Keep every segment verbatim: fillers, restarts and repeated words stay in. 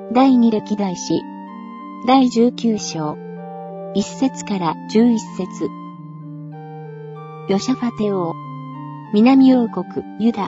第二歴代史第じゅうきゅう章いっ節からじゅういち節。ヨシャファテ王、南王国ユダ。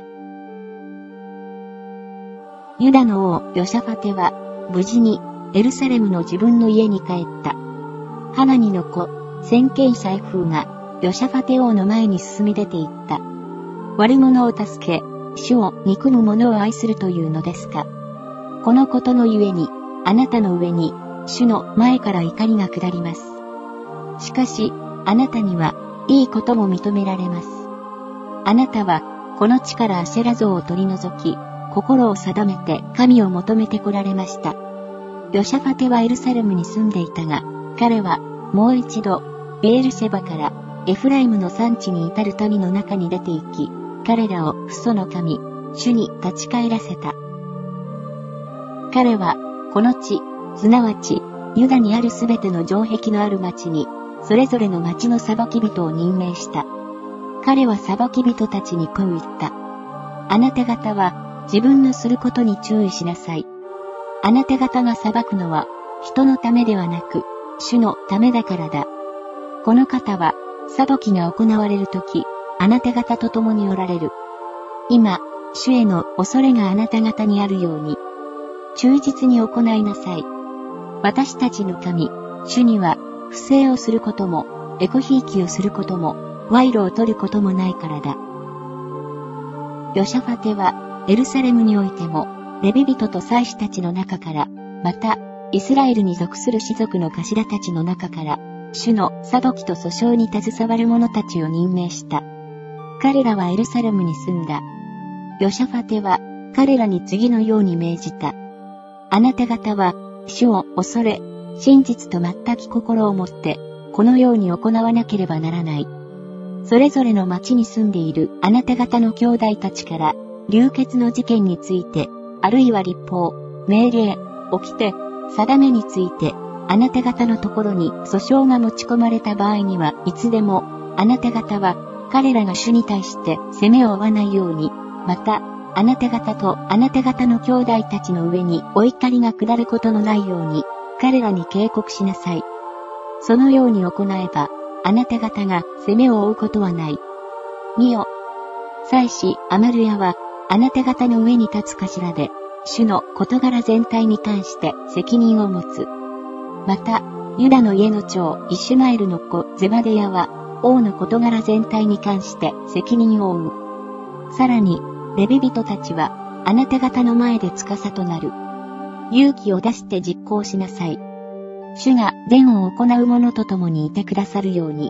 ユダの王ヨシャファテは無事にエルサレムの自分の家に帰った。ハナニの子先見者エフーがヨシャファテ王の前に進み出ていった。悪者を助け、主を憎む者を愛するというのですか。このことのゆえに、あなたの上に主の前から怒りが下ります。しかし、あなたにはいいことも認められます。あなたはこの地からアシェラ像を取り除き、心を定めて神を求めてこられました。ヨシャファテはエルサレムに住んでいたが、彼はもう一度ベエルシェバからエフライムの山地に至る民の中に出て行き、彼らを父祖の神、主に立ち返らせた。彼はこの地、すなわちユダにあるすべての城壁のある町に、それぞれの町の裁き人を任命した。彼は裁き人たちにこう言った。あなた方は自分のすることに注意しなさい。あなた方が裁くのは人のためではなく、主のためだからだ。この方は裁きが行われるとき、あなた方と共におられる。今、主への恐れがあなた方にあるように、忠実に行いなさい。私たちの神、主には、不正をすることも、エコひいきをすることも、賄賂を取ることもないからだ。ヨシャファテは、エルサレムにおいても、レビ人と祭司たちの中から、また、イスラエルに属する氏族の頭たちの中から、主の裁きと訴訟に携わる者たちを任命した。彼らはエルサレムに住んだ。ヨシャファテは、彼らに次のように命じた。あなた方は、主を恐れ、真実と全き心を持って、このように行わなければならない。それぞれの町に住んでいるあなた方の兄弟たちから、流血の事件について、あるいは律法、命令、掟、定めについて、あなた方のところに訴訟が持ち込まれた場合には、いつでも、あなた方は、彼らが主に対して責めを負わないように、また、あなた方とあなた方の兄弟たちの上にお怒りが下ることのないように、彼らに警告しなさい。そのように行えば、あなた方が責めを負うことはない。見よ。祭司アマルヤは、あなた方の上に立つ頭で、主の事柄全体に関して責任を持つ。また、ユダの家の長イシュマエルの子ゼバデヤは、王の事柄全体に関して責任を負う。さらに、レビ人たちは、あなた方の前で司となる。勇気を出して実行しなさい。主が善を行う者と共にいてくださるように。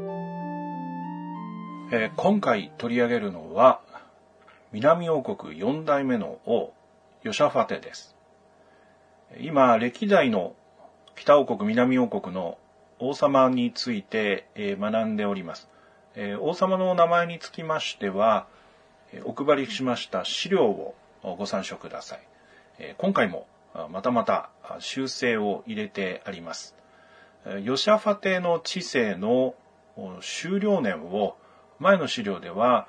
えー、今回取り上げるのは、南王国よん代目の王、ヨシャファテです。今、歴代の北王国、南王国の王様について、えー、学んでおります。えー、王様の名前につきましては、お配りしました資料をご参照ください。今回もまたまた修正を入れてあります。ヨシャファテの治世の終了年を前の資料では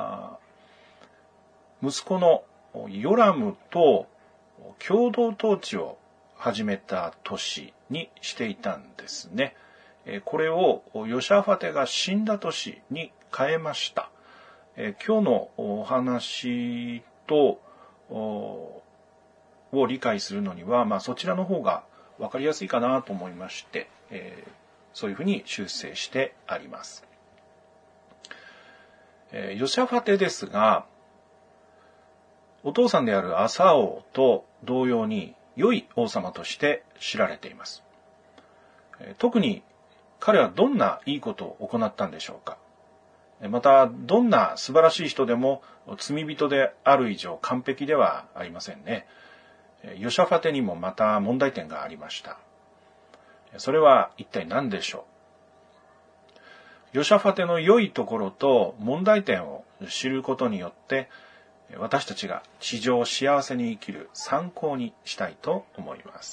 息子のヨラムと共同統治を始めた年にしていたんですね。これをヨシャファテが死んだ年に変えました。えー、今日のお話とを理解するのには、まあ、そちらの方が分かりやすいかなと思いまして、えー、そういうふうに修正してあります。えー、ヨシャファテですが、お父さんであるアサ王と同様に良い王様として知られています。えー、特に彼はどんないいことを行ったんでしょうか。また、どんな素晴らしい人でも罪人である以上完璧ではありませんね。ヨシャファテにもまた問題点がありました。それは一体何でしょう。ヨシャファテの良いところと問題点を知ることによって、私たちが地上を幸せに生きる参考にしたいと思います。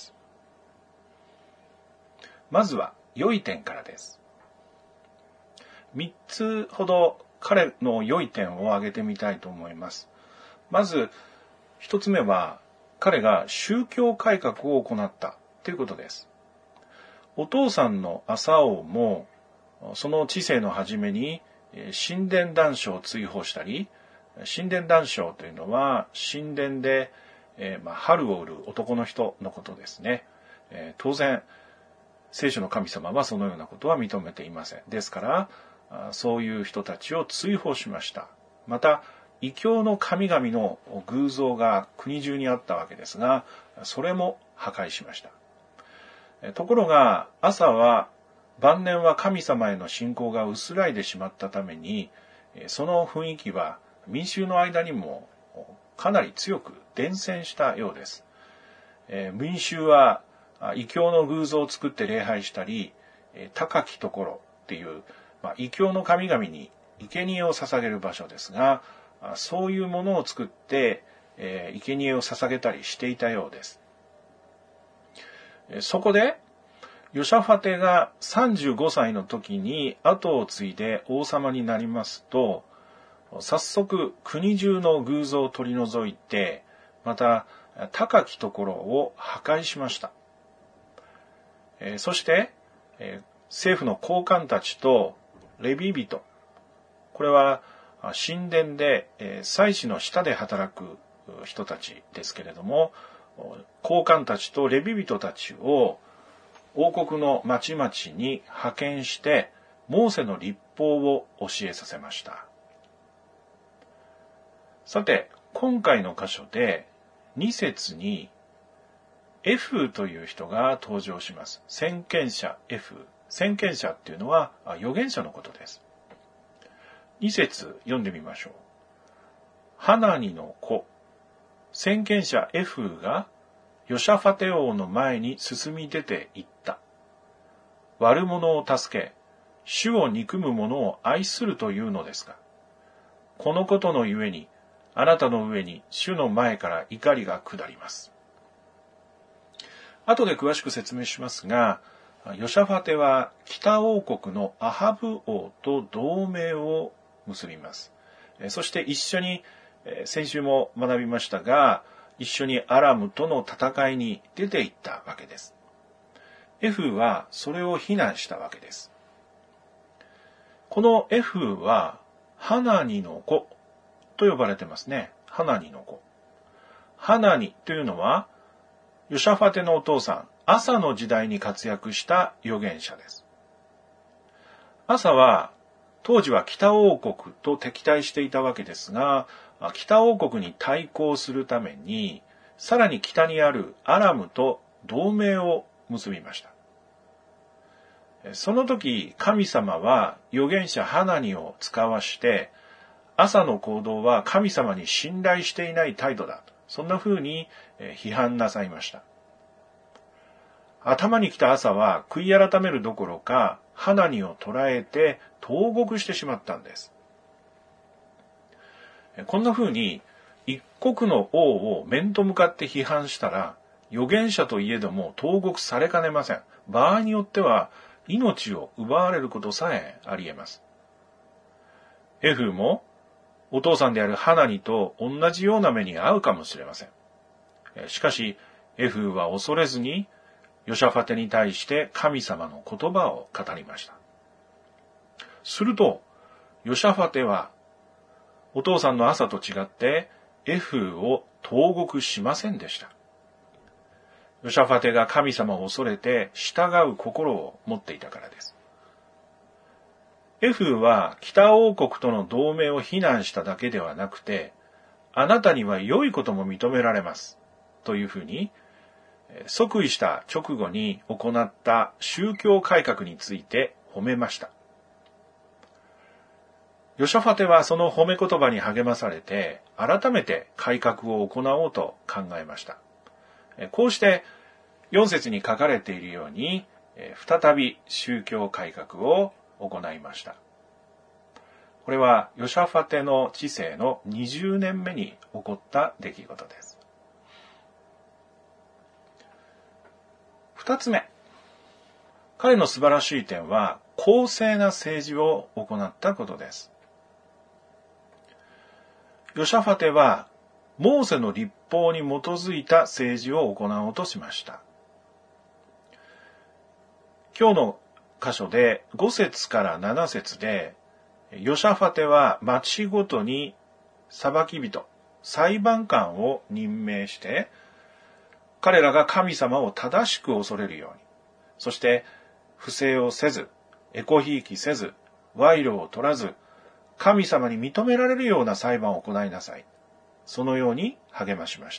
まずは良い点からです。三つほど彼の良い点を挙げてみたいと思います。まず、一つ目は、 彼が宗教改革を行ったということです。お父さんのアサ王も、その治世の初めに神殿男子を追放したり、神殿男子というのは神殿で、えーまあ、春を売る男の人のことですね。えー、当然、聖書の神様はそのようなことは認めていません。ですから、そういう人たちを追放しました。また、異教の神々の偶像が国中にあったわけですが、それも破壊しました。ところが、アサは、晩年は神様への信仰が薄らいでしまったために、その雰囲気は民衆の間にもかなり強く伝染したようです。民衆は異教の偶像を作って礼拝したり、高きところっていう、まあ、異教の神々に生贄を捧げる場所ですが、そういうものを作って、えー、生贄を捧げたりしていたようです。そこで、ヨシャファテがさんじゅうごさいの時に後を継いで王様になりますと、早速国中の偶像を取り除いて、また高きところを破壊しました。えー、そして、えー、政府の高官たちとレビ人、これは神殿で、えー、祭司の下で働く人たちですけれども、高官たちとレビ人たちを王国の町々に派遣して、モーセの律法を教えさせました。さて、今回の箇所でに節にエフーという人が登場します。先見者エフー。先見者っていうのは預言者のことです。に節読んでみましょう。ハナニの子、先見者エフーがヨシャファテ王の前に進み出て行った。悪者を助け、主を憎む者を愛するというのですが、このことのゆえに、あなたの上に主の前から怒りが下ります。後で詳しく説明しますが、ヨシャファテは北王国のアハブ王と同盟を結びます。そして一緒に、先週も学びましたが、一緒にアラムとの戦いに出て行ったわけです。エフーはそれを非難したわけです。このエフーはハナニの子と呼ばれてますね。ハナニの子。ハナニというのは、ヨシャファテのお父さん、アサの時代に活躍した預言者です。アサは、当時は北王国と敵対していたわけですが、北王国に対抗するために、さらに北にあるアラムと同盟を結びました。その時、神様は預言者ハナニを使わして、アサの行動は神様に信頼していない態度だ。そんな風に批判なさいました。頭に来たアサは悔い改めるどころか、ハナニを捕らえて投獄してしまったんです。こんな風に一国の王を面と向かって批判したら、預言者といえども投獄されかねません。場合によっては命を奪われることさえあり得ます。エフーもお父さんであるハナニと同じような目に遭うかもしれません。しかし、エフーは恐れずに、ヨシャファテに対して神様の言葉を語りました。すると、ヨシャファテは、お父さんのアサと違って、エフーを投獄しませんでした。ヨシャファテが神様を恐れて従う心を持っていたからです。エフーは北王国との同盟を非難しただけではなくて、あなたには良いことも認められます。というふうに、即位した直後に行った宗教改革について褒めました。ヨシャファテはその褒め言葉に励まされて、改めて改革を行おうと考えました。こうしてよん節に書かれているように、再び宗教改革を行いました。これはヨシャファテの治世のにじゅうねんめに起こった出来事です。二つ目。彼の素晴らしい点は公正な政治を行ったことです。ヨシャファテはモーセの律法に基づいた政治を行おうとしました。今日の箇所でご節からなな節で、ヨシャファテは町ごとに裁き人、裁判官を任命して、彼らが神様を正しく恐れるように、そして不正をせず、エコひいきせず、賄賂を取らず、神様に認められるような裁判を行いなさい。そのように励ましました。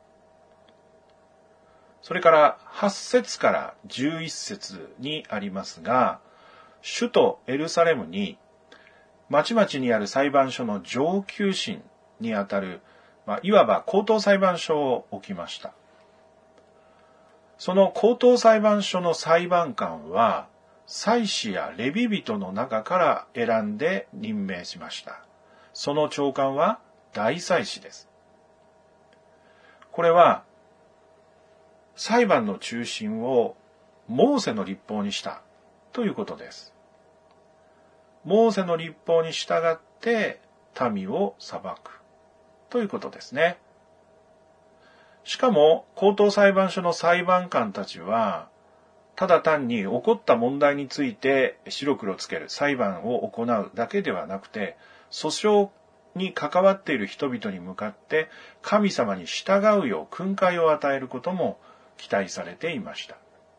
それからはち節からじゅういち節にありますが、首都エルサレムに、町々にある裁判所の上級審にあたる、まあ、いわば高等裁判所を置きました。その高等裁判所の裁判官は、祭司やレビ人の中から選んで任命しました。その長官は大祭司です。これは、裁判の中心をモーセの律法にしたということです。モーセの律法に従って民を裁くということですね。しかも、高等裁判所の裁判官たちは、ただ単に起こった問題について白黒つける裁判を行うだけではなくて、訴訟に関わっている人々に向かって神様に従うよう訓戒を与えることも期待されていました。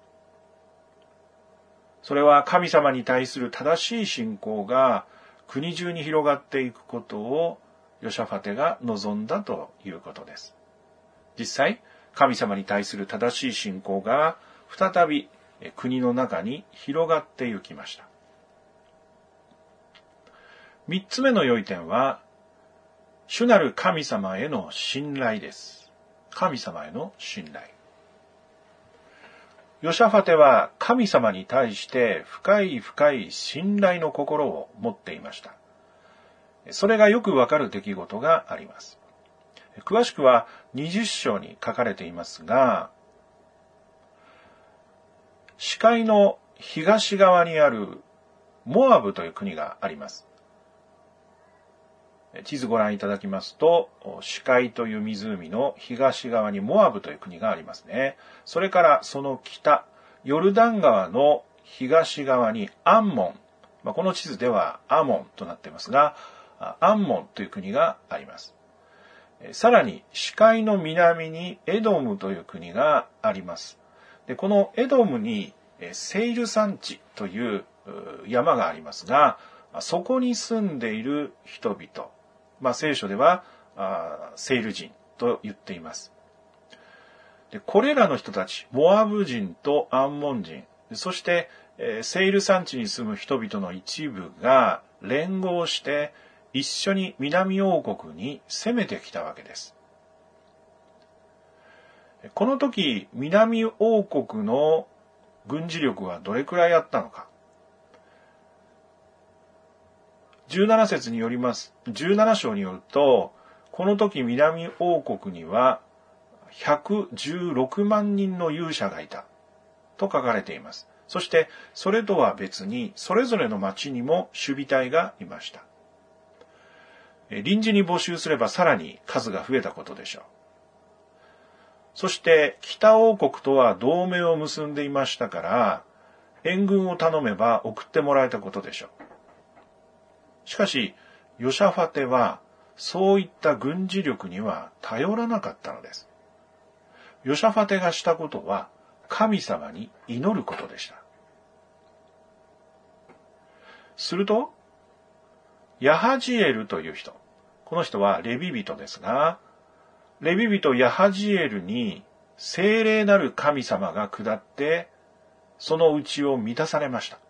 それは神様に対する正しい信仰が国中に広がっていくことをヨシャファテが望んだということです。実際、神様に対する正しい信仰が再び国の中に広がっていきました。三つ目の良い点は、主なる神様への信頼です。神様への信頼。ヨシャファテは神様に対して深い深い信頼の心を持っていました。それがよくわかる出来事があります。詳しくはにじゅっ章に書かれていますが、死海の東側にあるモアブという国があります。地図ご覧いただきますと、死海という湖の東側にモアブという国がありますね。それからその北、ヨルダン川の東側にアンモン、この地図ではアモンとなっていますが、アンモンという国があります。さらに死海の南にエドムという国があります。で、このエドムにセイル山地という山がありますが、そこに住んでいる人々、まあ、聖書ではセイル人と言っています。で、これらの人たち、モアブ人とアンモン人、そしてセイル山地に住む人々の一部が連合して一緒に南王国に攻めてきたわけです。この時、南王国の軍事力はどれくらいあったのか。じゅうなな節によります、じゅうなな章によると、この時南王国にはひゃくじゅうろくまんにんの勇者がいたと書かれています。そして、それとは別に、それぞれの町にも守備隊がいました。臨時に募集すればさらに数が増えたことでしょう。そして北王国とは同盟を結んでいましたから、援軍を頼めば送ってもらえたことでしょう。しかし、ヨシャファテはそういった軍事力には頼らなかったのです。ヨシャファテがしたことは神様に祈ることでした。すると、ヤハジエルという人、この人はレビ人ですが、レビ人ヤハジエルに聖霊なる神様が下って、その内を満たされました。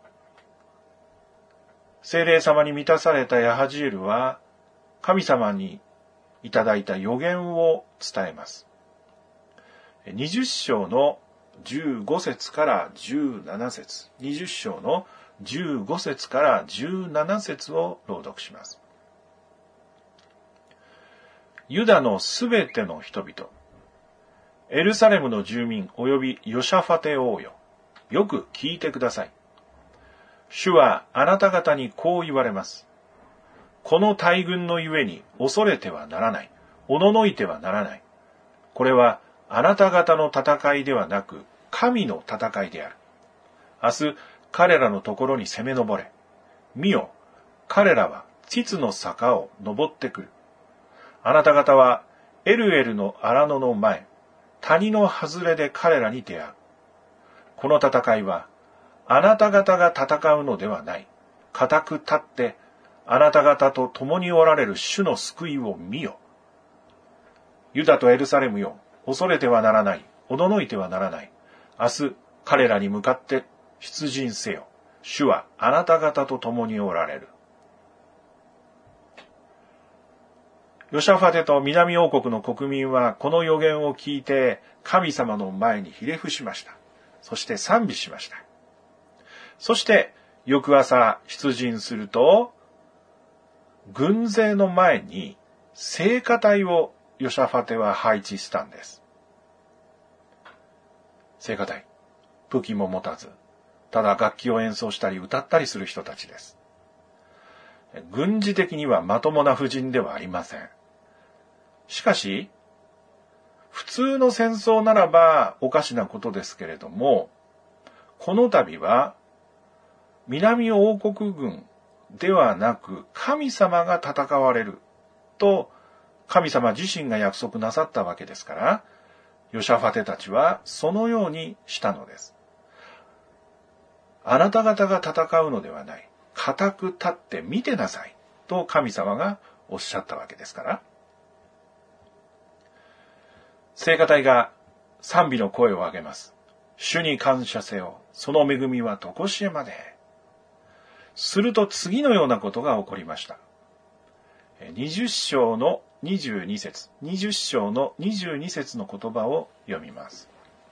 聖霊様に満たされたヤハジエルは、神様にいただいた予言を伝えます。にじゅっ章のじゅうご節からじゅうなな節、にじゅっ章のじゅうご節からじゅうなな節を朗読します。ユダのすべての人々、エルサレムの住民及びヨシャファテ王よ、よく聞いてください。主はあなた方にこう言われます。この大軍のゆえに恐れてはならない。 おののいてはならない。これはあなた方の戦いではなく、神の戦いである。明日、彼らのところに攻め上れ。見よ、彼らは膣の坂を登ってくる。あなた方はエルエルの荒野の前、谷の外れで彼らに出会う。この戦いは、あなた方が戦うのではない。固く立って、あなた方と共におられる主の救いを見よ。ユダとエルサレムよ、恐れてはならない。おののいてはならない。明日、彼らに向かって出陣せよ。主はあなた方と共におられる。ヨシャファテと南王国の国民はこの預言を聞いて神様の前にひれ伏しました。そして賛美しました。そして翌朝出陣すると、軍勢の前に聖歌隊をヨシャファテは配置したんです。聖歌隊、武器も持たず、ただ楽器を演奏したり歌ったりする人たちです。軍事的にはまともな布陣ではありません。しかし、普通の戦争ならばおかしなことですけれども、この度は南王国軍ではなく神様が戦われると神様自身が約束なさったわけですから、ヨシャファテたちはそのようにしたのです。あなた方が戦うのではない。固く立って見てなさいと神様がおっしゃったわけですから。聖歌隊が賛美の声を上げます。主に感謝せよ。その恵みは常しえまで。すると次のようなことが起こりました。にじゅっ章のにじゅうに節、にじゅっ章のにじゅうに節の言葉を読みます。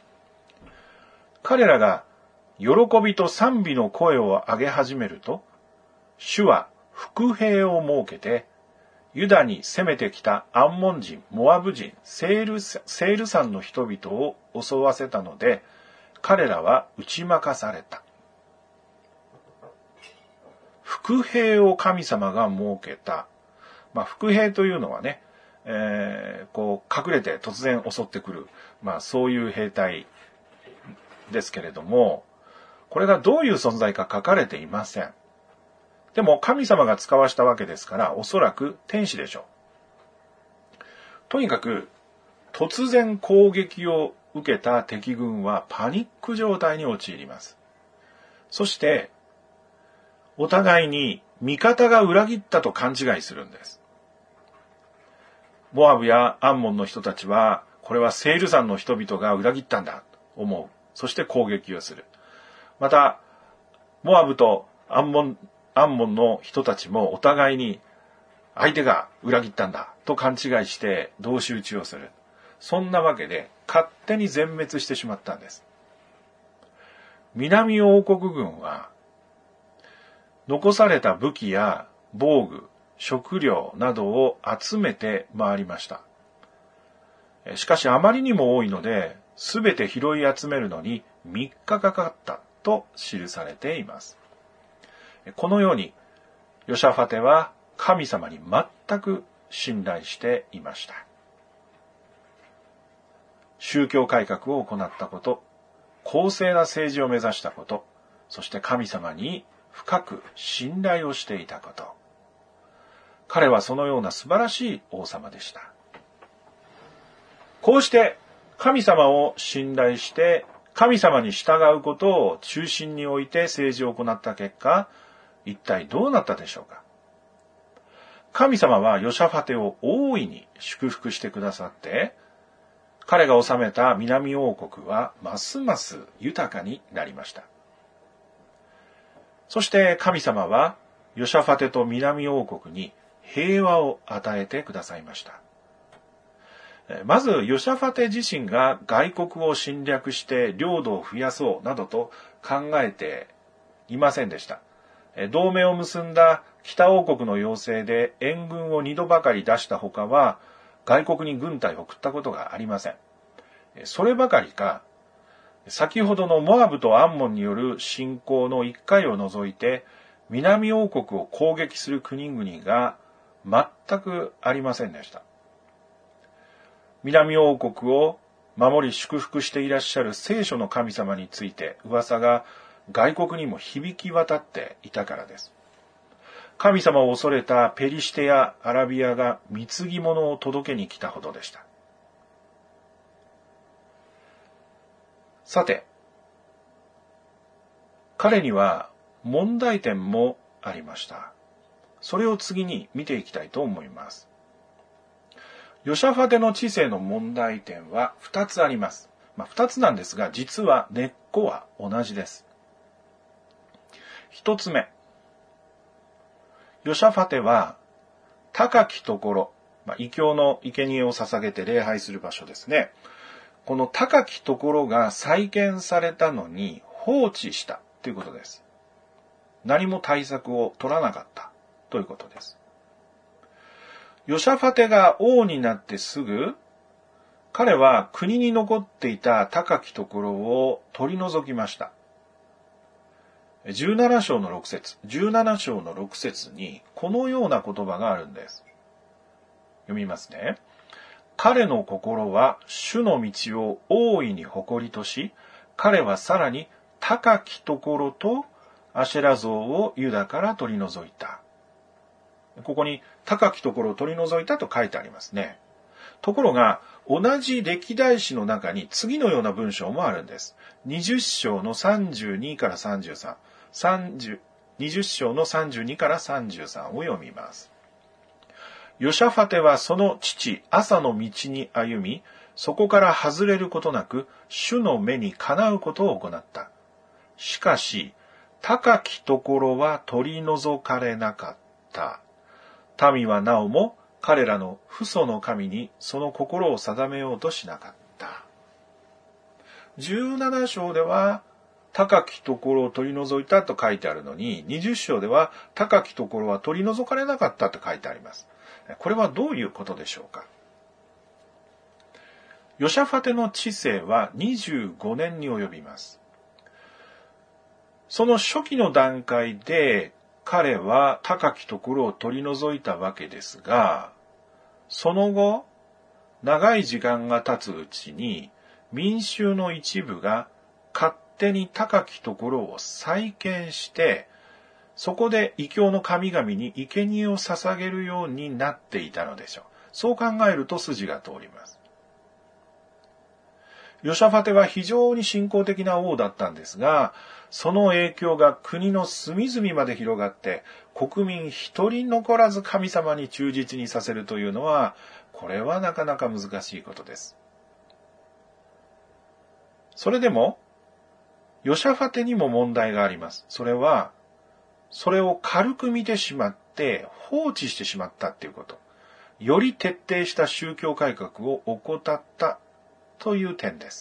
彼らが喜びと賛美の声を上げ始めると、主は伏兵を設けて、ユダに攻めてきたアンモン人、モアブ人、セール、セール山の人々を襲わせたので、彼らは打ち負かされた。伏兵を神様が設けた。まあ、伏兵というのはね、えー、こう隠れて突然襲ってくる、まあそういう兵隊ですけれども、これがどういう存在か書かれていません。でも神様が使わしたわけですから、おそらく天使でしょう。とにかく突然攻撃を受けた敵軍はパニック状態に陥ります。そしてお互いに味方が裏切ったと勘違いするんです。モアブやアンモンの人たちは、これはセール山の人々が裏切ったんだと思う。そして攻撃をする。また、モアブとアンモン、アンモンの人たちもお互いに相手が裏切ったんだと勘違いして同士討ちをする。そんなわけで勝手に全滅してしまったんです。南王国軍は残された武器や防具、食料などを集めて回りました。しかしあまりにも多いので、すべて拾い集めるのにみっかかかったと記されています。このように、ヨシャファテは神様に全く信頼していました。宗教改革を行ったこと、公正な政治を目指したこと、そして神様に深く信頼をしていたこと。彼はそのような素晴らしい王様でした。こうして神様を信頼して神様に従うことを中心に置いて政治を行った結果、一体どうなったでしょうか。神様はヨシャファテを大いに祝福してくださって、彼が治めた南王国はますます豊かになりました。そして神様はヨシャファテと南王国に平和を与えてくださいました。まずヨシャファテ自身が外国を侵略して領土を増やそうなどと考えていませんでした。同盟を結んだ北王国の要請で援軍を二度ばかり出したほかは外国に軍隊を送ったことがありません。そればかりか、先ほどのモアブとアンモンによる侵攻の一回を除いて南王国を攻撃する国々が全くありませんでした。 南王国を守り祝福していらっしゃる聖書の神様について噂が外国にも響き渡っていたからです。神様を恐れたペリシテやアラビアが貢ぎ物を届けに来たほどでした。さて、彼には問題点もありました。それを次に見ていきたいと思います。ヨシャファテの治世の問題点は二つあります。まあ、二つなんですが、実は根っこは同じです。一つ目。ヨシャファテは高きところ、まあ、異教の生贄を捧げて礼拝する場所ですね。この高きところが再建されたのに放置したということです。何も対策を取らなかったということです。ヨシャファテが王になってすぐ、彼は国に残っていた高きところを取り除きました。じゅうなな章のろく節、じゅうなな章のろく節にこのような言葉があるんです。読みますね。彼の心は主の道を大いに誇りとし、彼はさらに高きところとアシェラ像をユダから取り除いた。ここに高きところを取り除いたと書いてありますね。ところが、同じ歴代史の中に次のような文章もあるんです。にじゅう章のさんじゅうにからさんじゅうさん、さんじゅう、にじゅう章のさんじゅうにからさんじゅうさんを読みます。ヨシャファテはその父アサの道に歩み、そこから外れることなく、主の目にかなうことを行った。しかし、高きところは取り除かれなかった。民はなおも彼らの父祖の神にその心を定めようとしなかった。じゅうなな章では高きところを取り除いたと書いてあるのに、にじゅう章では高きところは取り除かれなかったと書いてあります。これはどういうことでしょうか。ヨシャファテの治世はにじゅうごねんに及びます。その初期の段階で彼は高きところを取り除いたわけですが、その後、長い時間が経つうちに民衆の一部が勝手に高きところを再建して、そこで異教の神々に生贄を捧げるようになっていたのでしょう。そう考えると筋が通ります。ヨシャファテは非常に信仰的な王だったんですが、その影響が国の隅々まで広がって、国民一人残らず神様に忠実にさせるというのは、これはなかなか難しいことです。それでも、ヨシャファテにも問題があります。それは、それを軽く見てしまって放置してしまったっていうこと。より徹底した宗教改革を怠ったという点です。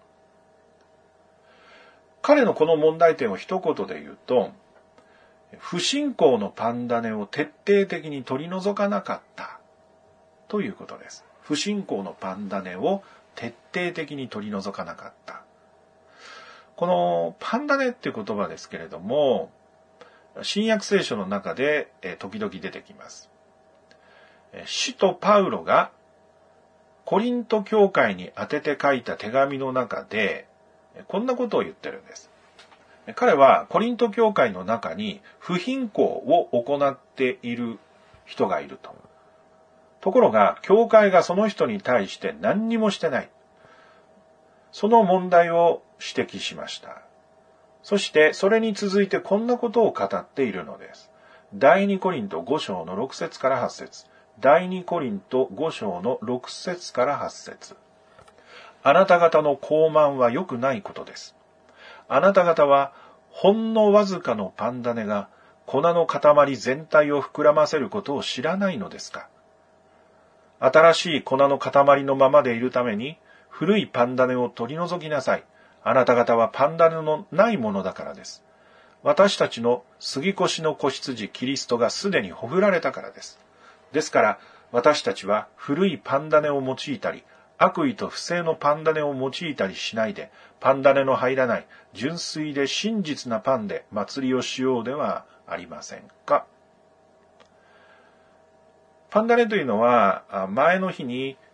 彼のこの問題点を一言で言うと、不信仰のパンダネを徹底的に取り除かなかったということです。不信仰のパンダネを徹底的に取り除かなかった。このパンダネっていう言葉ですけれども、新約聖書の中で時々出てきます。使徒パウロがコリント教会に宛てて書いた手紙の中で、こんなことを言ってるんです。彼はコリント教会の中に不貧困を行っている人がいると。ところが、教会がその人に対して何にもしてない。その問題を指摘しました。そして、それに続いてこんなことを語っているのです。第二コリントご章のろく節からはち節。第二コリントご章のろく節からはち節。あなた方の傲慢は良くないことです。あなた方は、ほんのわずかのパンダネが粉の塊全体を膨らませることを知らないのですか。新しい粉の塊のままでいるために、古いパンダネを取り除きなさい。あなた方はパンダネのないものだからです。私たちの杉越の子羊キリストがすでにほふられたからです。ですから、私たちは古いパンダネを用いたり、悪意と不正のパンダネを用いたりしないで、パンダネの入らない純粋で真実なパンで祭りをしようではありませんか。パンダネというのは、前の日に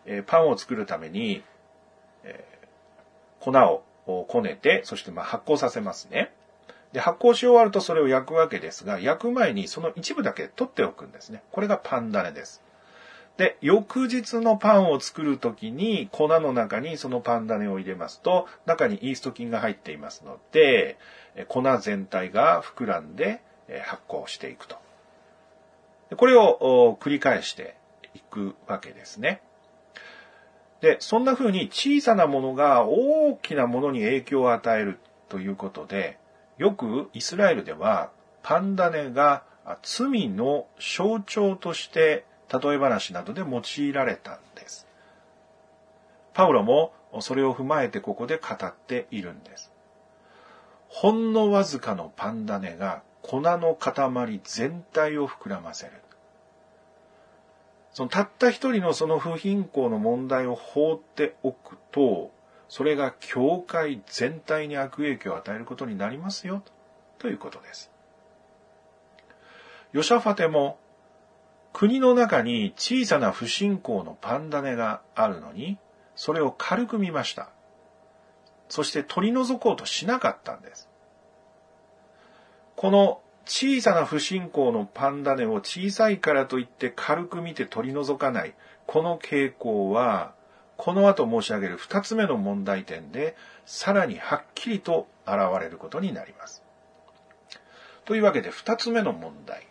えー、パンを作るために、えー、粉をこねて、そしてまあ発酵させますね。で、発酵し終わるとそれを焼くわけですが、焼く前にその一部だけ取っておくんですね。これがパン種です。で、翌日のパンを作るときに粉の中にそのパン種を入れますと、中にイースト菌が入っていますので、粉全体が膨らんで発酵していくと。これを繰り返していくわけですね。で、そんな風に小さなものが大きなものに影響を与えるということで、よくイスラエルではパン種が罪の象徴として例え話などで用いられたんです。パウロもそれを踏まえてここで語っているんです。ほんのわずかのパン種が粉の塊全体を膨らませる。そのたった一人のその不貧困の問題を放っておくと、それが教会全体に悪影響を与えることになりますよ、ということです。ヨシャファテも、国の中に小さな不信仰のパン種があるのに、それを軽く見ました。そして取り除こうとしなかったんです。この小さな不信仰のパン種を小さいからといって軽く見て取り除かない、この傾向は、この後申し上げる二つ目の問題点で、さらにはっきりと現れることになります。というわけで二つ目の問題。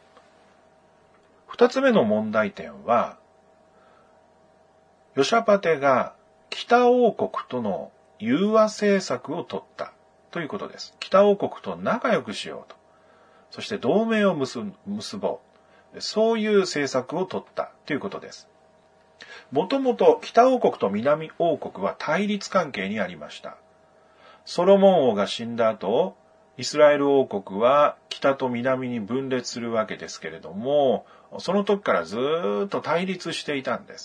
二つ目の問題点は、ヨシャパテが北王国との融和政策を取ったということです。北王国と仲良くしようと。そして同盟を結ぼう。そういう政策を取ったということです。もともと北王国と南王国は対立関係にありました。ソロモン王が死んだ後、イスラエル王国は北と南に分裂するわけですけれども、その時からずーっと対立していたんです。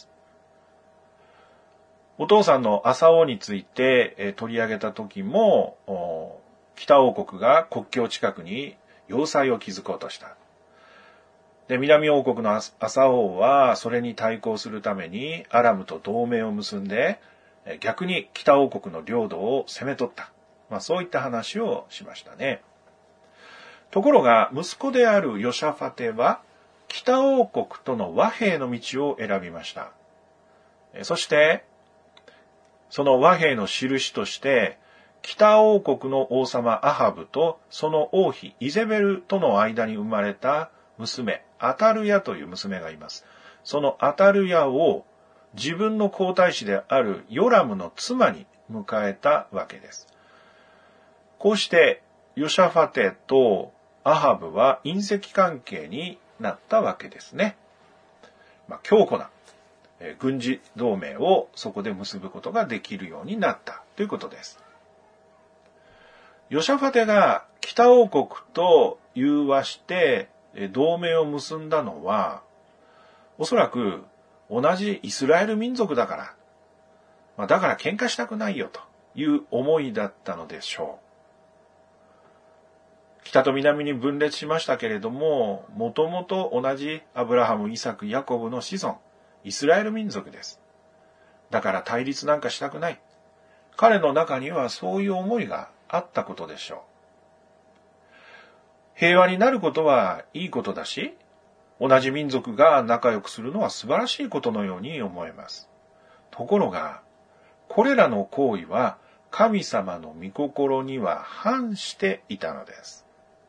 お父さんのアサ王について取り上げた時も、北王国が国境近くに要塞を築こうとした。で、南王国のアサ王はそれに対抗するためにアラムと同盟を結んで、逆に北王国の領土を攻め取った。まあそういった話をしましたね。ところが息子であるヨシャファテは北王国との和平の道を選びました。そしてその和平の印として北王国の王様アハブとその王妃イゼベルとの間に生まれた娘アタルヤという娘がいます。そのアタルヤを自分の皇太子であるヨラムの妻に迎えたわけです。こうしてヨシャファテとアハブは姻戚関係になったわけですね。まあ、強固な軍事同盟をそこで結ぶことができるようになったということです。ヨシャファテが北王国と融和して同盟を結んだのは、おそらく同じイスラエル民族だから、まあ、だから喧嘩したくないよという思いだったのでしょう。北と南に分裂しましたけれども、もともと同じアブラハム、イサク、ヤコブの子孫、イスラエル民族です。だから対立なんかしたくない。彼の中にはそういう思いがあったことでしょう。平和になることはいいことだし、同じ民族が仲良くするのは素晴らしいことのように思えます。ところが、これらの行為は神様の御心には反していたのです。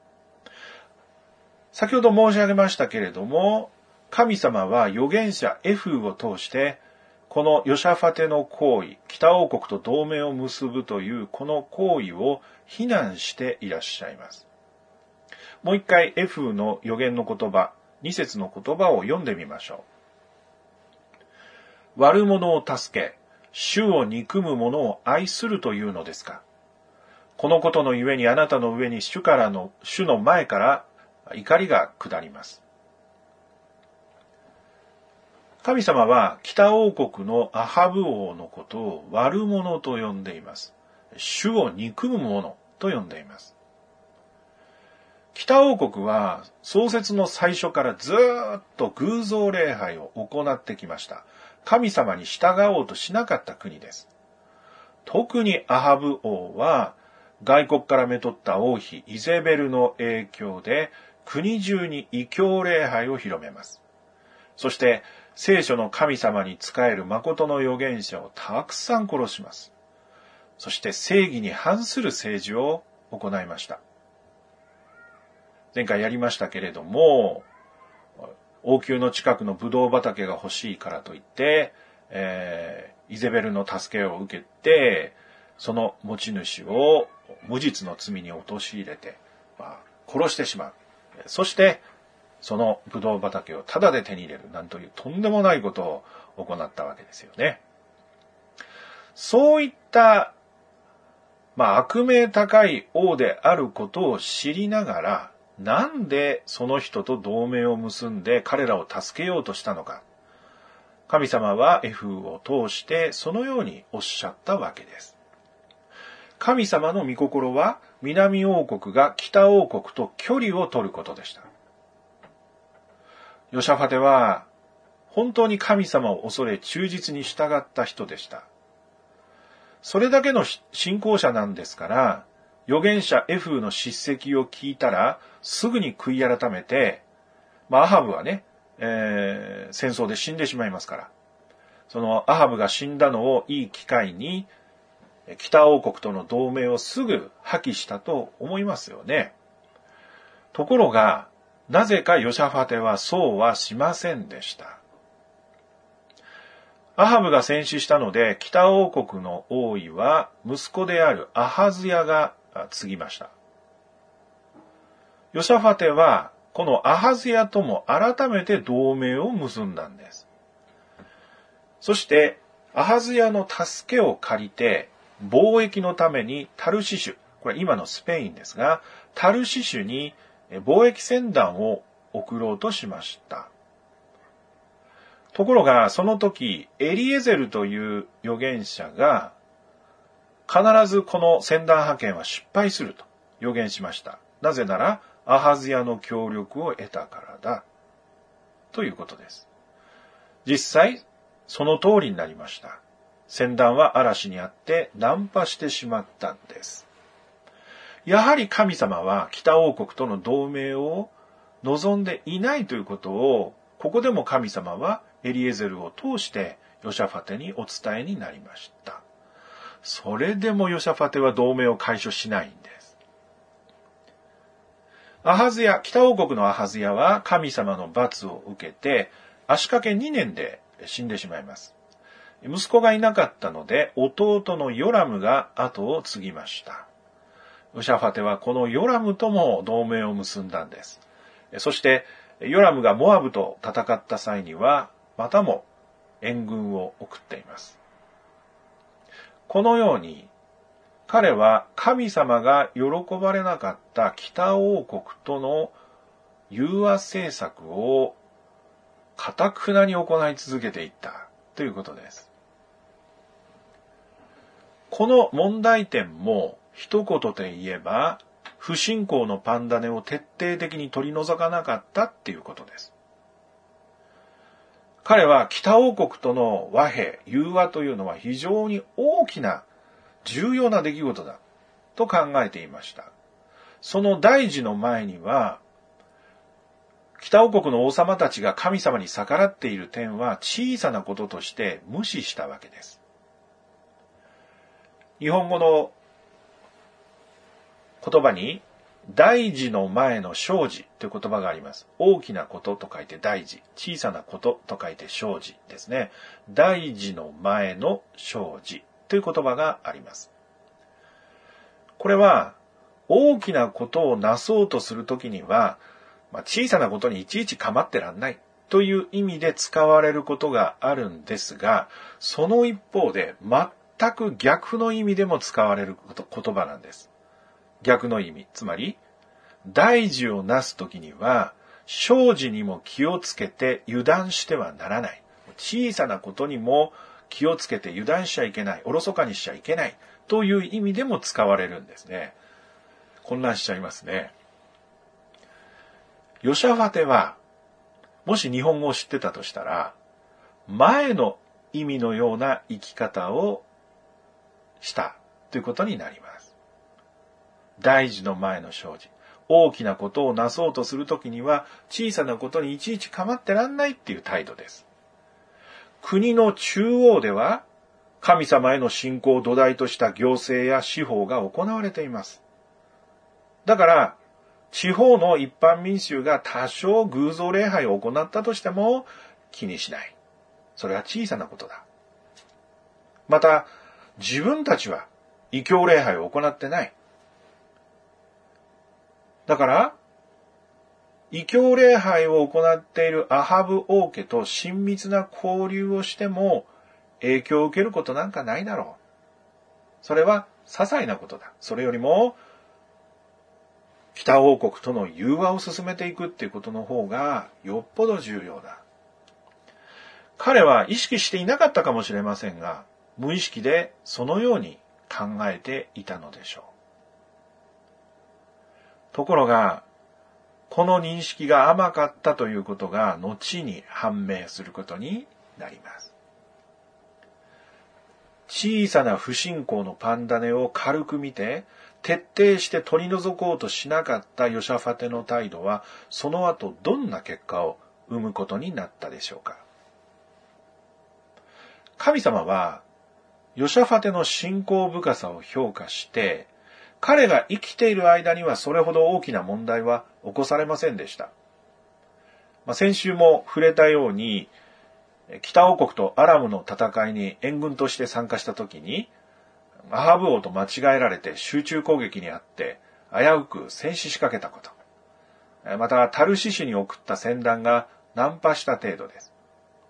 先ほど申し上げましたけれども、神様は預言者エフーを通して、このヨシャファテの行為、北王国と同盟を結ぶというこの行為を非難していらっしゃいます。もう一回エフーの預言の言葉、二節の言葉を読んでみましょう。悪者を助け、主を憎む者を愛するというのですか。このことのゆえにあなたの上に主からの、主の前から怒りが下ります。神様は北王国のアハブ王のことを悪者と呼んでいます。主を憎む者と呼んでいます。北王国は創設の最初からずーっと偶像礼拝を行ってきました。 神様に従おうとしなかった国です。特にアハブ王は、外国からめとった王妃イゼベルの影響で、国中に異教礼拝を広めます。そして、聖書の神様に仕える誠の預言者をたくさん殺します。そして正義に反する政治を行いました。前回やりましたけれども、王宮の近くのブドウ畑が欲しいからといって、えー、イゼベルの助けを受けて、その持ち主を無実の罪に陥れて、まあ、殺してしまう。そして、そのブドウ畑をタダで手に入れる、なんというとんでもないことを行ったわけですよね。そういった、まあ、悪名高い王であることを知りながら、なんでその人と同盟を結んで彼らを助けようとしたのか。神様はエフを通してそのようにおっしゃったわけです。神様の御心は南王国が北王国と距離を取ることでした。ヨシャファテは本当に神様を恐れ忠実に従った人でした。それだけの信仰者なんですから、預言者エフの叱責を聞いたらすぐに悔い改めて、まあアハブはね、えー、戦争で死んでしまいますから、そのアハブが死んだのをいい機会に北王国との同盟をすぐ破棄したと思いますよね。ところが、なぜかヨシャファテはそうはしませんでした。アハブが戦死したので、北王国の王位は息子であるアハズヤが継ぎました。ヨシャファテは、このアハズヤとも改めて同盟を結んだんです。そして、アハズヤの助けを借りて、貿易のためにタルシシュ、これ今のスペインですが、タルシシュに貿易船団を送ろうとしました。ところが、その時、エリエゼルという預言者が、必ずこの船団派遣は失敗すると預言しました。なぜなら、アハズヤの協力を得たからだ。ということです。実際、その通りになりました。船団は嵐にあって難破してしまったんです。やはり神様は北王国との同盟を望んでいないということを、ここでも神様はエリエゼルを通してヨシャファテにお伝えになりました。それでもヨシャファテは同盟を解消しないんです。アハズヤ、北王国のアハズヤは神様の罰を受けて足掛けにねんで死んでしまいます。息子がいなかったので弟のヨラムが後を継ぎました。ヨシャファテはこのヨラムとも同盟を結んだんです。そしてヨラムがモアブと戦った際にはまたも援軍を送っています。このように彼は神様が喜ばれなかった北王国との融和政策を堅くなに行い続けていったということです。この問題点も一言で言えば、不信仰のパンダネを徹底的に取り除かなかったっていうことです。彼は北王国との和平、融和というのは非常に大きな重要な出来事だと考えていました。その大事の前には、北王国の王様たちが神様に逆らっている点は小さなこととして無視したわけです。日本語の言葉に大事の前の小事という言葉があります。大きなことと書いて大事、小さなことと書いて小事ですね。大事の前の小事という言葉があります。これは大きなことをなそうとするときには、まあ、小さなことにいちいち構ってらんないという意味で使われることがあるんですが、その一方で全く逆の意味でも使われる言葉なんです。逆の意味。つまり、大事をなすときには、小事にも気をつけて油断してはならない。小さなことにも気をつけて油断しちゃいけない。おろそかにしちゃいけない。という意味でも使われるんですね。混乱しちゃいますね。ヨシャファテは、もし日本語を知ってたとしたら、前の意味のような生き方をしたということになります。大事の前の生じ。大きなことをなそうとするときには、小さなことにいちいち構ってらんないっていう態度です。国の中央では、神様への信仰を土台とした行政や司法が行われています。だから、地方の一般民衆が多少偶像礼拝を行ったとしても気にしない。それは小さなことだ。また、自分たちは異教礼拝を行ってない。だから、異教礼拝を行っているアハブ王家と親密な交流をしても影響を受けることなんかないだろう。それは些細なことだ。それよりも、北王国との融和を進めていくっていうことの方がよっぽど重要だ。彼は意識していなかったかもしれませんが、無意識でそのように考えていたのでしょう。ところが、この認識が甘かったということが後に判明することになります。小さな不信仰のパンダネを軽く見て、徹底して取り除こうとしなかったヨシャファテの態度は、その後どんな結果を生むことになったでしょうか。神様は、ヨシャファテの信仰深さを評価して、彼が生きている間にはそれほど大きな問題は起こされませんでした。まあ、先週も触れたように、北王国とアラムの戦いに援軍として参加したときに、アハブ王と間違えられて集中攻撃にあって危うく戦死しかけたこと。また、タルシシに送った戦団がナンパした程度です。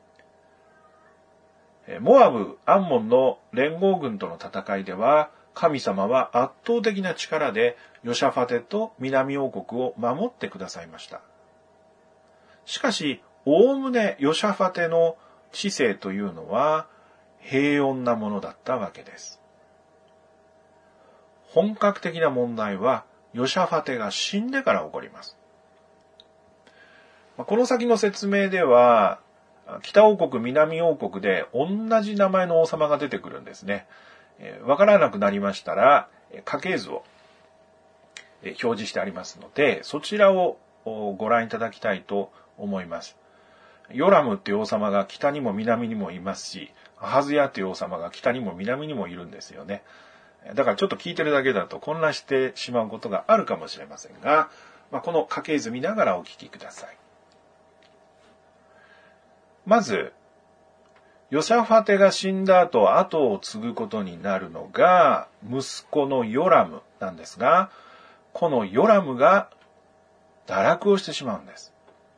モアブ、アンモンの連合軍との戦いでは、神様は圧倒的な力でヨシャファテと南王国を守ってくださいました。しかし、おおむねヨシャファテの治世というのは平穏なものだったわけです。本格的な問題はヨシャファテが死んでから起こります。この先の説明では、北王国、南王国で同じ名前の王様が出てくるんですね。わからなくなりましたら、家系図を表示してありますので、そちらをご覧いただきたいと思います。ヨラムっていう王様が北にも南にもいますし、アハズヤっていう王様が北にも南にもいるんですよね。だからちょっと聞いてるだけだと混乱してしまうことがあるかもしれませんが、まあ、この家系図見ながらお聞きください。まず、ヨシャファテが死んだ後、後を継ぐことになるのが、息子のヨラムなんですが、このヨラムが堕落をしてしまうんです。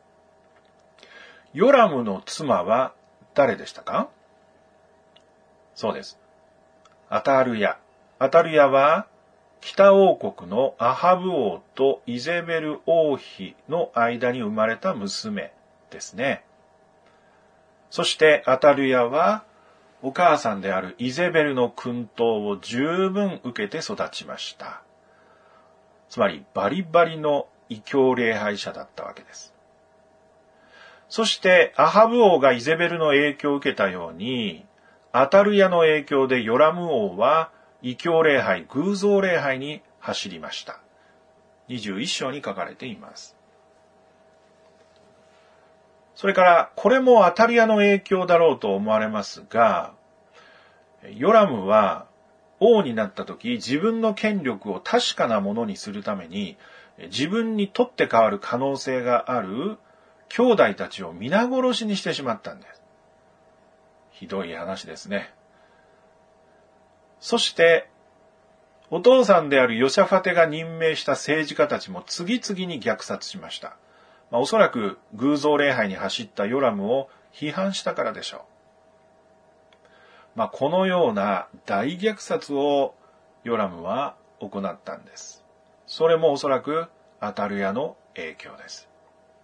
ヨラムの妻は誰でしたか？そうです。アタルヤ。アタルヤは、北王国のアハブ王とイゼベル王妃の間に生まれた娘ですね。そしてアタルヤはお母さんであるイゼベルの薫陶を十分受けて育ちました。つまりバリバリの異教礼拝者だったわけです。そしてアハブ王がイゼベルの影響を受けたように、アタルヤの影響でヨラム王は異教礼拝、偶像礼拝に走りました。にじゅういっ章に書かれています。それから、これもアタリアの影響だろうと思われますが、ヨラムは王になった時、自分の権力を確かなものにするために、自分に取って代わる可能性がある兄弟たちを皆殺しにしてしまったんです。ひどい話ですね。そして、お父さんであるヨシャファテが任命した政治家たちも次々に虐殺しました。まあ、おそらく偶像礼拝に走ったヨラムを批判したからでしょう。まあ、このような大虐殺をヨラムは行ったんです。それもおそらくアタルヤの影響です。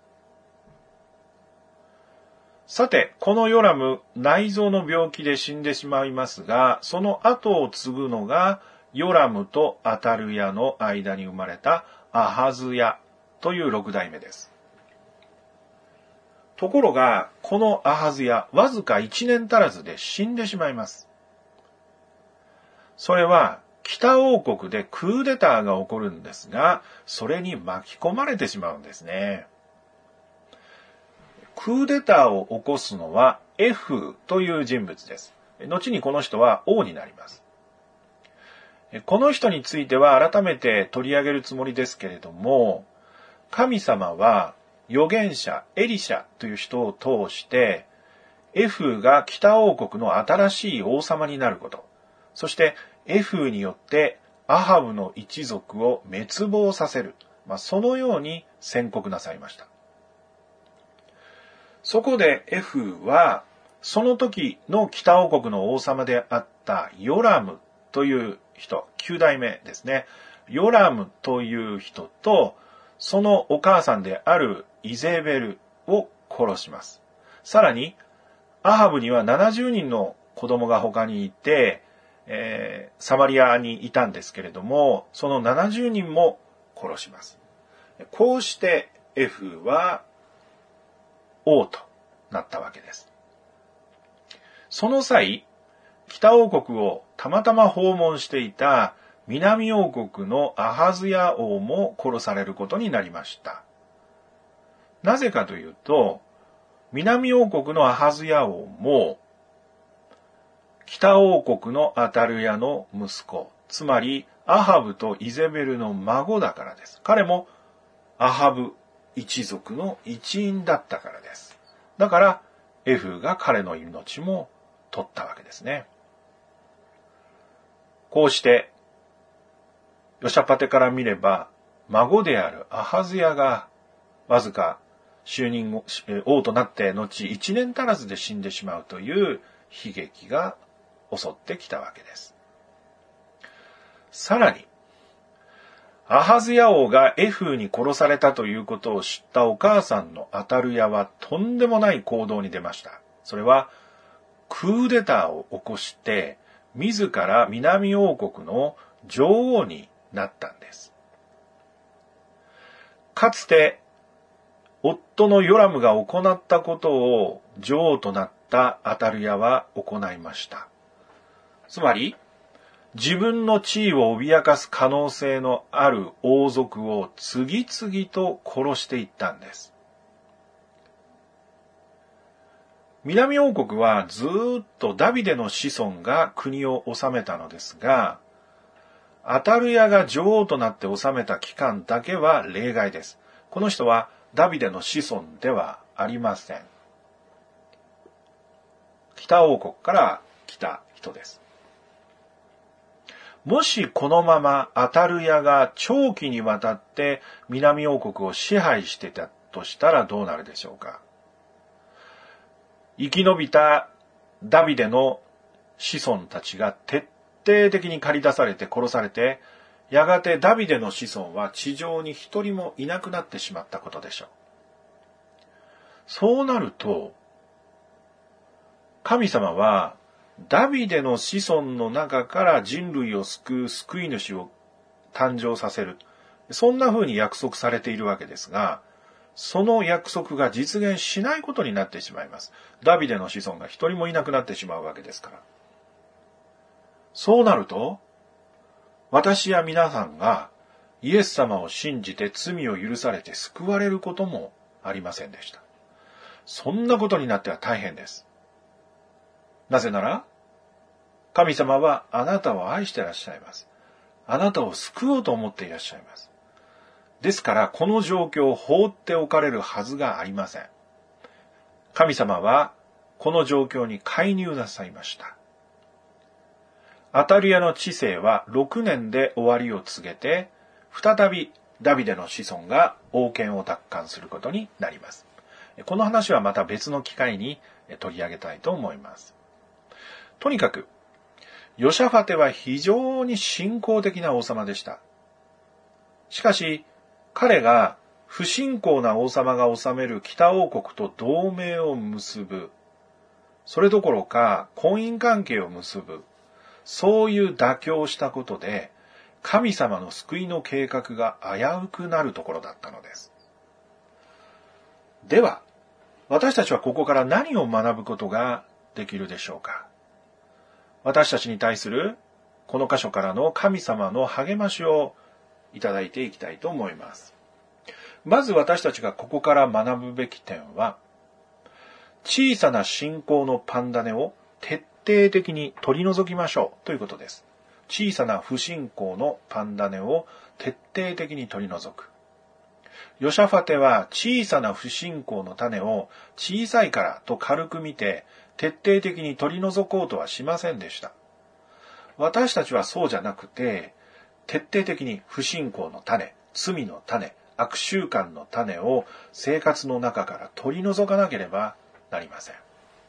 さて、このヨラム、内臓の病気で死んでしまいますが、その後を継ぐのがヨラムとアタルヤの間に生まれたアハズヤという六代目です。 ところが、このアハズヤ、わずか一年足らずで死んでしまいます。それは、北王国でクーデターが起こるんですが、それに巻き込まれてしまうんですね。クーデターを起こすのは、エフという人物です。後にこの人は王になります。この人については改めて取り上げるつもりですけれども、神様は預言者エリシャという人を通して、エフが北王国の新しい王様になること、そしてエフによってアハブの一族を滅亡させる、まあ、そのように宣告なさいました。そこでエフは、その時の北王国の王様であったヨラムという人、きゅう代目ですね。ヨラムという人と、そのお母さんであるイゼベルを殺します。さらに、アハブにはななじゅうにんの子供が他にいて、えー、サマリアにいたんですけれども、そのななじゅうにんも殺します。こうしてエフは王となったわけです。その際、北王国をたまたま訪問していた南王国のアハズヤ王も殺されることになりました。なぜかというと、南王国のアハズヤ王も、北王国のアタルヤの息子、つまりアハブとイゼベルの孫だからです。彼もアハブ一族の一員だったからです。だから、エフが彼の命も取ったわけですね。こうして、ヨシャパテから見れば、孫であるアハズヤが、わずか就任王となって後一年足らずで死んでしまうという悲劇が襲ってきたわけです。さらに、アハズヤ王がエフーに殺されたということを知ったお母さんのアタルヤはとんでもない行動に出ました。それは、クーデターを起こして、自ら南王国の女王になったんです。かつて、夫のヨラムが行ったことを女王となったアタルヤは行いました。つまり、自分の地位を脅かす可能性のある王族を次々と殺していったんです。南王国はずーっとダビデの子孫が国を治めたのですが、アタルヤが女王となって治めた期間だけは例外です。この人はダビデの子孫ではありません。北王国から来た人です。もしこのままアタルヤが長期にわたって南王国を支配していたとしたらどうなるでしょうか。生き延びたダビデの子孫たちが徹底的に駆り出されて殺されて、やがてダビデの子孫は地上に一人もいなくなってしまったことでしょう。そうなると、神様はダビデの子孫の中から人類を救う救い主を誕生させる。そんな風に約束されているわけですが、その約束が実現しないことになってしまいます。ダビデの子孫が一人もいなくなってしまうわけですから。そうなると、私や皆さんがイエス様を信じて罪を許されて救われることもありませんでした。そんなことになっては大変です。なぜなら、神様はあなたを愛していらっしゃいます。あなたを救おうと思っていらっしゃいます。ですから、この状況を放っておかれるはずがありません。神様は、この状況に介入なさいました。アタルヤの治世はろくねんで終わりを告げて、再びダビデの子孫が王権を奪還することになります。この話はまた別の機会に取り上げたいと思います。とにかく、ヨシャファテは非常に信仰的な王様でした。しかし、彼が不信仰な王様が治める北王国と同盟を結ぶ、それどころか婚姻関係を結ぶ、そういう妥協をしたことで、神様の救いの計画が危うくなるところだったのです。では、 私たちはここから何を学ぶことができるでしょうか。私たちに対するこの箇所からの神様の励ましをいただいていきたいと思います。まず私たちがここから学ぶべき点は、小さな信仰のパンダネを徹底的に取り除きましょうということです。小さな不信仰のパンダネを徹底的に取り除く。ヨシャファテは小さな不信仰の種を小さいからと軽く見て徹底的に取り除こうとはしませんでした。私たちはそうじゃなくて、徹底的に不信仰の種、罪の種、悪習慣の種を生活の中から取り除かなければなりません。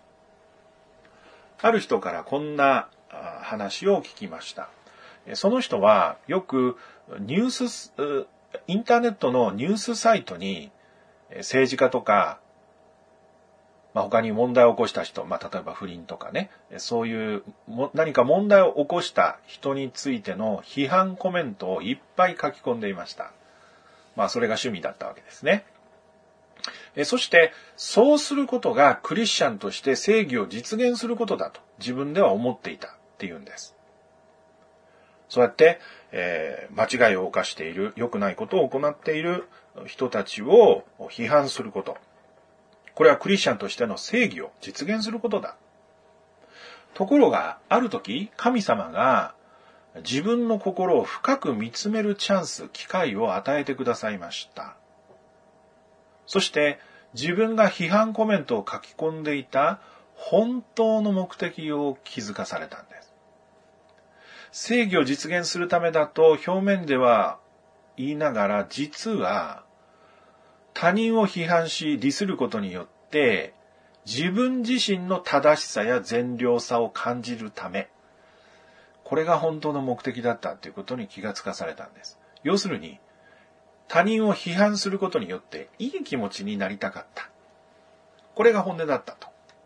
ある人からこんな話を聞きました。その人はよくニュース、インターネットのニュースサイトに政治家とか、まあ、他に問題を起こした人、まあ、例えば不倫とかね、そういう何か問題を起こした人についての批判コメントをいっぱい書き込んでいました。まあ、それが趣味だったわけですね。そして、そうすることがクリスチャンとして正義を実現することだと自分では思っていたっていうんです。そうやって、えー、間違いを犯している、良くないことを行っている人たちを批判すること。これはクリスチャンとしての正義を実現することだ。ところが、ある時、神様が自分の心を深く見つめるチャンス、機会を与えてくださいました。そして、自分が批判コメントを書き込んでいた本当の目的を気づかされたんです。正義を実現するためだと表面では言いながら、実は他人を批判しディスることによって自分自身の正しさや善良さを感じるため、これが本当の目的だったということに気がつかされたんです。要するに、他人を批判することによっていい気持ちになりたかった。これが本音だったと。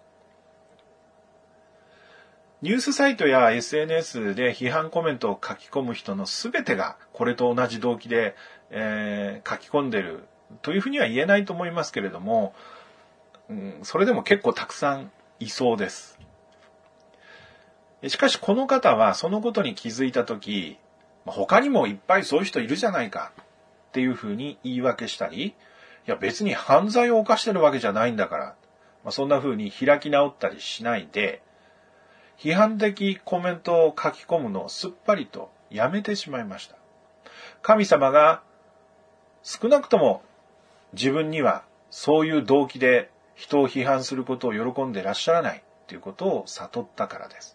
ニュースサイトや エスエヌエス で批判コメントを書き込む人のすべてがこれと同じ動機で、えー、書き込んでいるというふうには言えないと思いますけれども、うん、それでも結構たくさんいそうです。しかしこの方はそのことに気づいたとき、他にもいっぱいそういう人いるじゃないかっていうふうに言い訳したり、いや別に犯罪を犯してるわけじゃないんだから、まあ、そんなふうに開き直ったりしないで、批判的コメントを書き込むのをすっぱりとやめてしまいました。神様が少なくとも自分にはそういう動機で人を批判することを喜んでいらっしゃらないということを悟ったからです。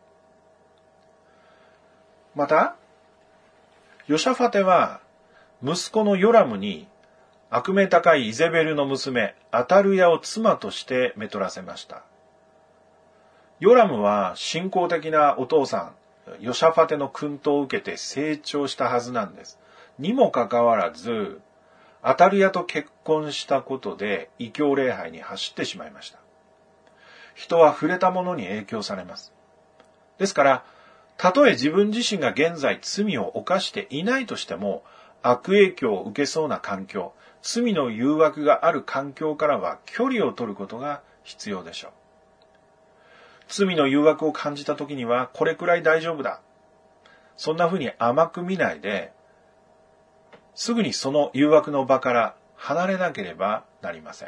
また、ヨシャファテは息子のヨラムに悪名高いイゼベルの娘アタルヤを妻としてめとらせました。ヨラムは信仰的なお父さん、ヨシャファテの薫陶を受けて成長したはずなんです。にもかかわらず、アタルヤと結婚したことで異教礼拝に走ってしまいました。人は触れたものに影響されます。ですから、たとえ自分自身が現在罪を犯していないとしても、悪影響を受けそうな環境、罪の誘惑がある環境からは距離を取ることが必要でしょう。罪の誘惑を感じたときには、これくらい大丈夫だ。そんなふうに甘く見ないで、すぐにその誘惑の場から離れなければなりません。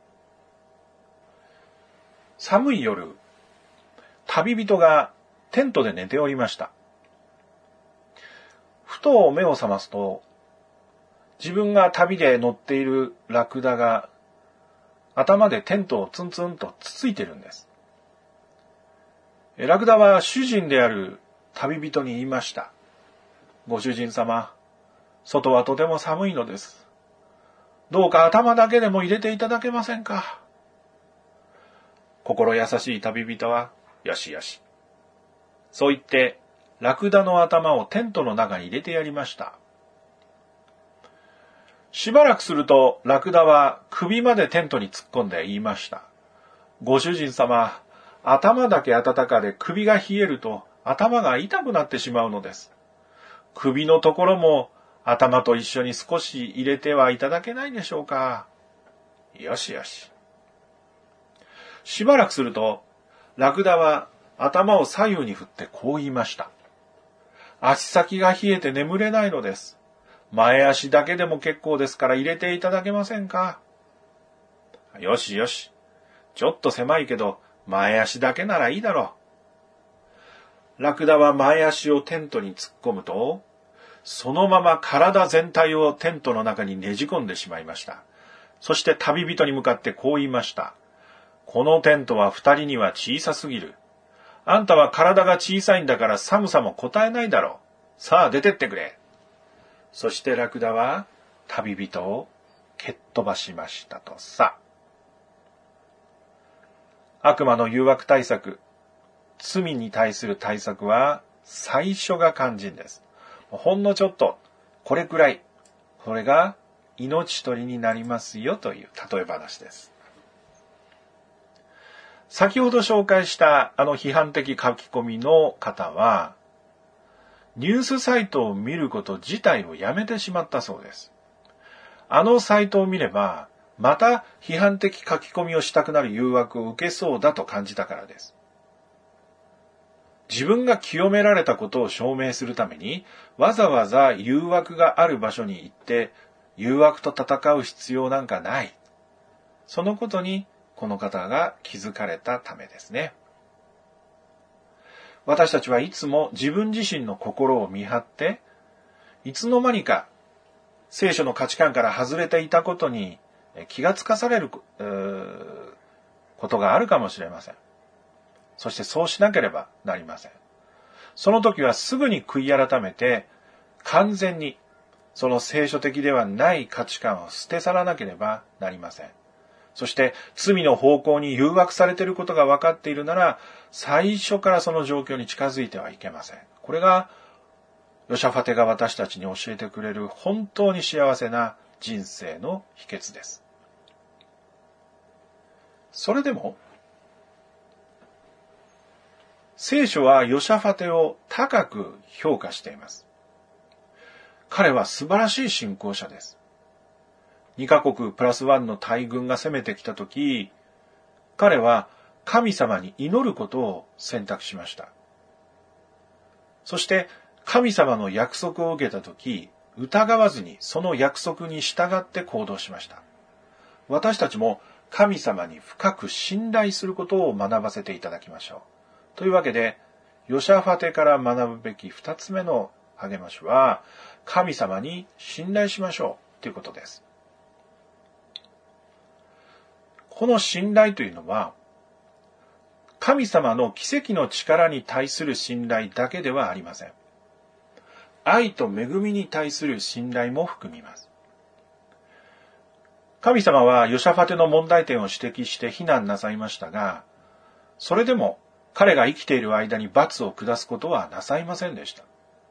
寒い夜、旅人がテントで寝ておりました。ふと目を覚ますと、自分が旅で乗っているラクダが頭でテントをツンツンとつついてるんです。ラクダは主人である旅人に言いました。ご主人様、外はとても寒いのです。どうか頭だけでも入れていただけませんか。心優しい旅人は、よしよし。そう言って、ラクダの頭をテントの中に入れてやりました。しばらくすると、ラクダは首までテントに突っ込んで言いました。ご主人様、頭だけ暖かで首が冷えると頭が痛くなってしまうのです。首のところも頭と一緒に少し入れてはいただけないでしょうか。よしよし。 しばらくすると、ラクダは頭を左右に振ってこう言いました。足先が冷えて眠れないのです。前足だけでも結構ですから入れていただけませんか。よしよし。ちょっと狭いけど、前足だけならいいだろう。ラクダは前足をテントに突っ込むと、そのまま体全体をテントの中にねじ込んでしまいました。そして旅人に向かってこう言いました。このテントは二人には小さすぎる。あんたは体が小さいんだから寒さもこたえないだろう。さあ出てってくれ。そしてラクダは旅人を蹴っ飛ばしましたとさ。悪魔の誘惑対策、罪に対する対策は最初が肝心です。ほんのちょっと、これくらい、これが命取りになりますよという例え話です。先ほど紹介したあの批判的書き込みの方は、ニュースサイトを見ること自体をやめてしまったそうです。あのサイトを見れば、また批判的書き込みをしたくなる誘惑を受けそうだと感じたからです。自分が清められたことを証明するために、わざわざ誘惑がある場所に行って、誘惑と戦う必要なんかない。そのことに、この方が気づかれたためですね。私たちはいつも自分自身の心を見張って、いつの間にか聖書の価値観から外れていたことに気がつかされることがあるかもしれません。そしてそうしなければなりません。その時はすぐに悔い改めて、完全にその聖書的ではない価値観を捨て去らなければなりません。そして罪の方向に誘惑されていることが分かっているなら、最初からその状況に近づいてはいけません。これがヨシャファテが私たちに教えてくれる本当に幸せな人生の秘訣です。それでも、聖書はヨシャファテを高く評価しています。彼は素晴らしい信仰者です。にカ国プラスワンの大軍が攻めてきたとき、彼は神様に祈ることを選択しました。そして神様の約束を受けたとき、疑わずにその約束に従って行動しました。私たちも神様に深く信頼することを学ばせていただきましょう。というわけで、ヨシャファテから学ぶべき二つ目の励ましは、神様に信頼しましょうということです。この信頼というのは、神様の奇跡の力に対する信頼だけではありません。愛と恵みに対する信頼も含みます。神様はヨシャファテの問題点を指摘して非難なさいましたが、それでも彼が生きている間に罰を下すことはなさいませんでした。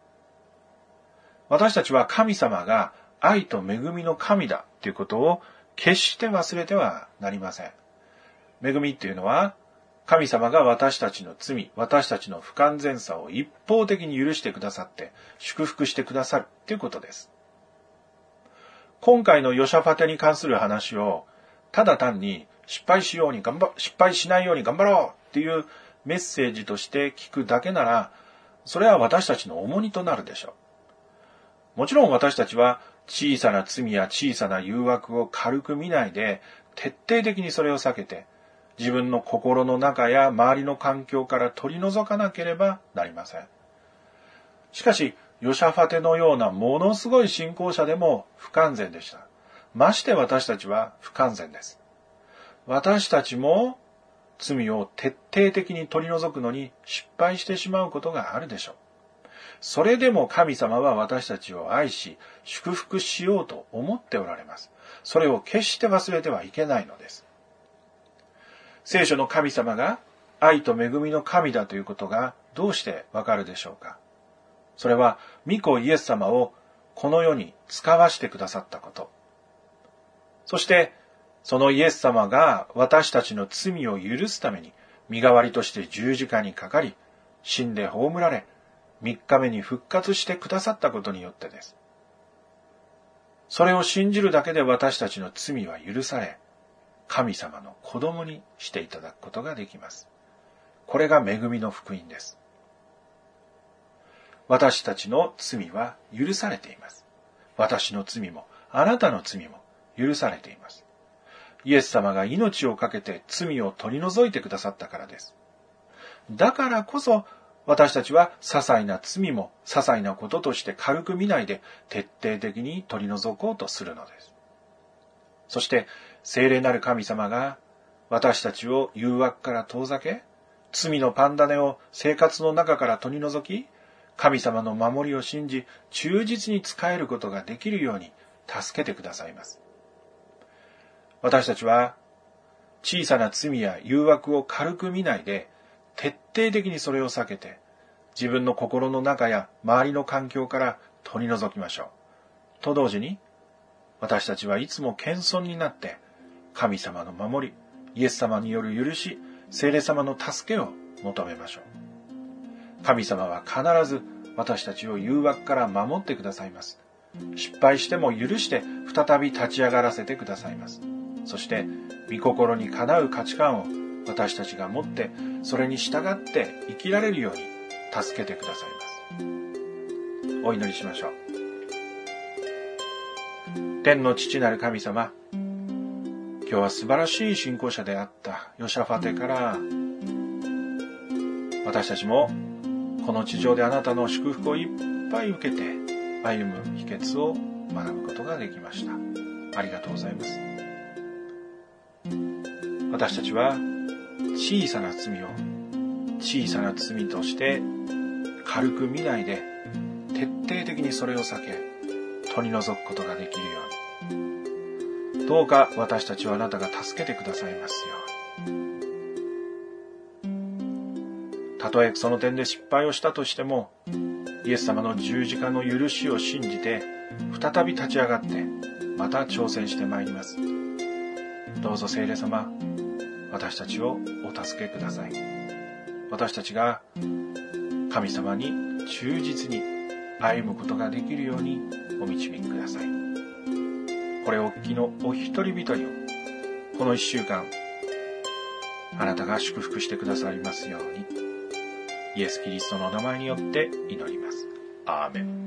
私たちは神様が愛と恵みの神だということを決して忘れてはなりません。恵みっていうのは、神様が私たちの罪、私たちの不完全さを一方的に許してくださって、祝福してくださるということです。今回のヨシャファテに関する話を、ただ単に失敗しように頑張、失敗しないように頑張ろうっていうメッセージとして聞くだけなら、それは私たちの重荷となるでしょう。もちろん私たちは、小さな罪や小さな誘惑を軽く見ないで、徹底的にそれを避けて、自分の心の中や周りの環境から取り除かなければなりません。しかし、ヨシャファテのようなものすごい信仰者でも不完全でした。まして私たちは不完全です。私たちも罪を徹底的に取り除くのに失敗してしまうことがあるでしょう。それでも神様は私たちを愛し、祝福しようと思っておられます。それを決して忘れてはいけないのです。聖書の神様が愛と恵みの神だということがどうしてわかるでしょうか。それは、御子イエス様をこの世に使わしてくださったこと。そして、そのイエス様が私たちの罪を許すために身代わりとして十字架にかかり、死んで葬られ、三日目に復活してくださったことによってです。それを信じるだけで私たちの罪は許され、 神様の子供にしていただくことができます。これが恵みの福音です。私たちの罪は許されています。私の罪も、あなたの罪も許されています。イエス様が命を懸けて罪を取り除いてくださったからです。だからこそ、私たちは些細な罪も些細なこととして軽く見ないで徹底的に取り除こうとするのです。そして聖霊なる神様が私たちを誘惑から遠ざけ、罪のパンダネを生活の中から取り除き、神様の守りを信じ忠実に仕えることができるように助けてくださいます。私たちは小さな罪や誘惑を軽く見ないで徹底的にそれを避けて、自分の心の中や周りの環境から取り除きましょう。と同時に、私たちはいつも謙遜になって、神様の守り、イエス様による許し、聖霊様の助けを求めましょう。神様は必ず私たちを誘惑から守ってくださいます。失敗しても許して再び立ち上がらせてくださいます。そして、御心にかなう価値観を私たちが持って、それに従って生きられるように助けてくださいます。お祈りしましょう。天の父なる神様、今日は素晴らしい信仰者であったヨシャファテから、私たちもこの地上であなたの祝福をいっぱい受けて歩む秘訣を学ぶことができました。ありがとうございます。私たちは小さな罪を小さな罪として軽く見ないで、徹底的にそれを避け取り除くことができるように、どうか私たちはあなたが助けてくださいますように。たとえその点で失敗をしたとしても、イエス様の十字架の許しを信じて再び立ち上がってまた挑戦してまいります。どうぞ聖霊様、私たちをお助けください。私たちが神様に忠実に歩むことができるようにお導きください。これをお聞きのお一人一人をこの一週間あなたが祝福してくださいますように、イエス・キリストの名前によって祈ります。アーメン。